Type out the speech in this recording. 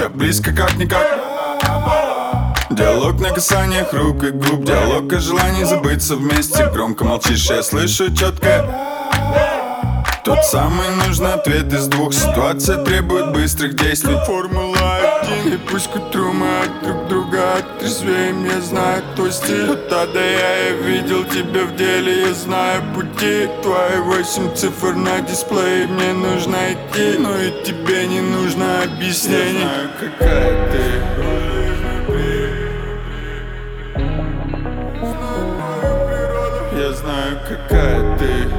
тебя близко как-никак. Диалог на касаниях рук и губ, диалог о желании забыться вместе. Громко молчишь, я слышу четко. Тот самый нужный ответ из двух. Ситуация требует быстрых действий. Формула 1. И пусть к утру мы от друг друга отрезвеем. Я знаю твой стиль. Тогда я видел тебя в деле. Я знаю пути. Твои 8 цифр на дисплее. Мне нужно идти, но и тебе не нужно объяснений. Я знаю, какая ты. Я знаю, какая ты.